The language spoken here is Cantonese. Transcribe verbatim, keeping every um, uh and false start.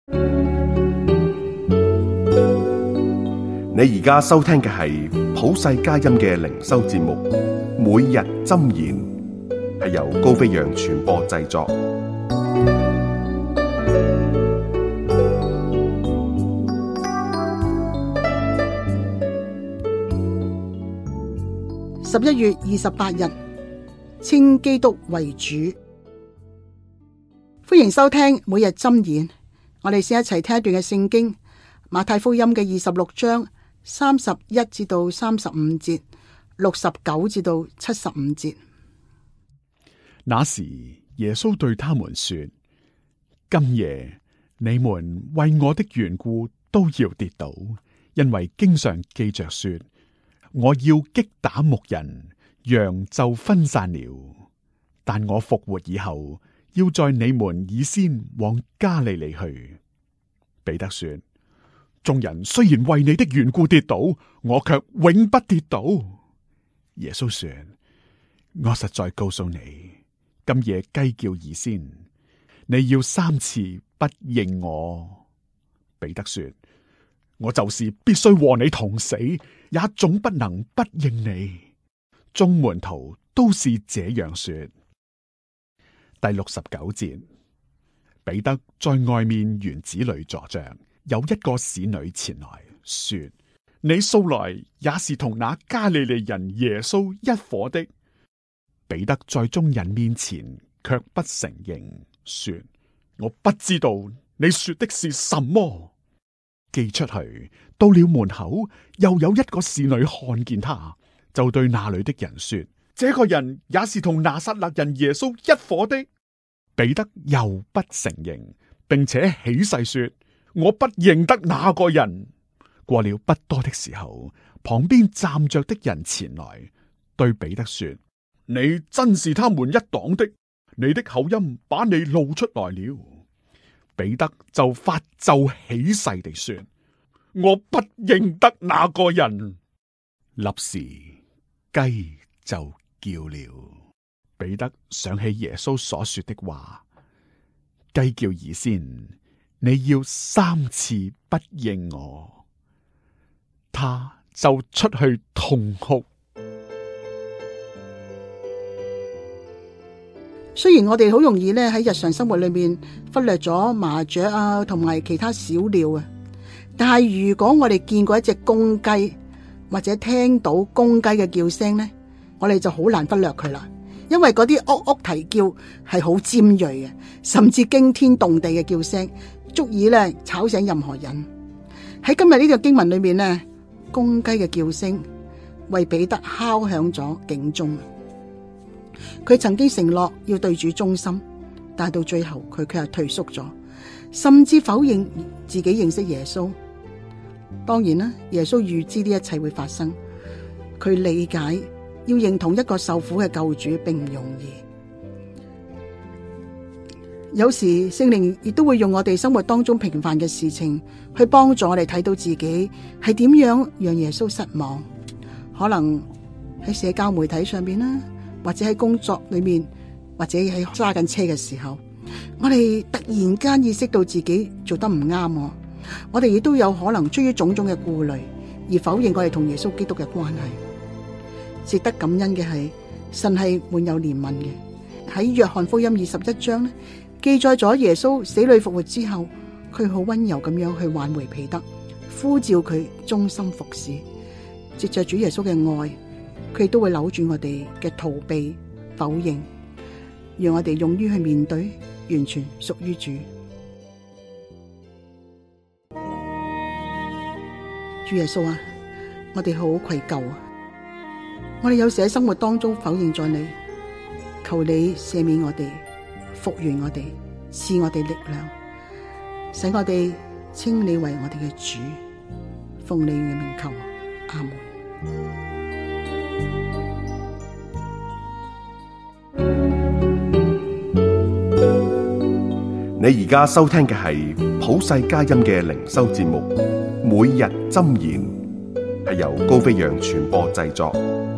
你而家收聽嘅係普世佳音嘅靈修節目，每日箴言，係由高飛揚傳播製作。 十一月二十八日，稱基督為主。歡迎收聽每日箴言。我哋先一齊聽一段嘅聖經，馬太福音嘅二十六章三十一至到三十五節，六十九至到七十五節。 那時耶穌對他們說：今夜你們為我的緣故都要跌倒，因為經上記着說，我要擊打牧人，羊就分散了。但我復活以後，要在你們以先往加利利去。彼得說：眾人雖然為你的緣故跌倒，我卻永不跌倒。耶穌說：我實在告訴你，今夜雞叫以先，你要三次不認我。彼得說：我就是必須和你同死，也總不能不認你。眾門徒都是這樣說。第六十九節，彼得在外面園子裏坐着，有一個使女前來說：你素來也是同那加利利人耶穌一伙的。彼得在眾人面前卻不承認，說：我不知道你說的是什麼。寄出去，到了門口，又有一個使女看見他，就對那裏的人說：這個人也是同拿撒勒人耶穌一伙的。彼得又不承認，並且起誓說：我不認得那個人。過了不多的時候，旁邊站着的人前來對彼得說：你真是他們一黨的，你的口音把你露出來了。彼得就發咒起誓地說：我不認得那個人。立時雞就叫了。彼得想起耶穌所說的話：雞叫以先，你要三次不認我。他就出去痛哭。 雖然我哋好容易咧喺日常生活裏面忽略咗麻雀啊同埋其他小鳥啊，但係如果我哋見過一隻公雞或者聽到公雞嘅叫聲呢，我哋就好難忽略佢啦。因為嗰啲屋屋啼叫係好尖銳嘅，甚至驚天動地嘅叫聲，足以咧吵醒任何人。喺今日呢個經文裏面呢，公雞嘅叫聲為彼得敲響咗警鐘。佢曾經承諾要對主忠心，但係到最後佢卻係退縮咗，甚至否認自己認識耶穌。當然啦，耶穌預知呢一切會發生，佢理解要認同一個受苦嘅救主並唔容易。有時聖靈亦都會用我哋生活當中平凡嘅事情去幫助我哋睇到自己係點樣讓耶穌失望。可能喺社交媒體上邊啦，或者喺工作裏面，或者喺揸緊車嘅時候，我哋突然間意識到自己做得唔啱。我哋亦都有可能出於種種嘅顧慮而否認我哋同耶穌基督嘅關係。值得感恩嘅係，神係滿有憐憫嘅。喺約翰福音二十一章咧，記載咗耶穌死裏復活之後，佢好溫柔咁樣去挽回彼得，呼召佢忠心服侍。藉着主耶穌嘅愛，佢亦都會扭轉我哋嘅逃避、否認，讓我哋勇於去面對，完全屬於主。主耶穌啊，我哋好愧疚啊！我哋有時喺生活當中否認咗你，求你赦免我哋，復原我哋，賜我哋力量，使我哋稱你為我哋嘅主，奉你嘅名求，阿門。 你而家收聽嘅係普世佳音嘅靈修節目《每日箴言》，係由高飛揚傳播製作。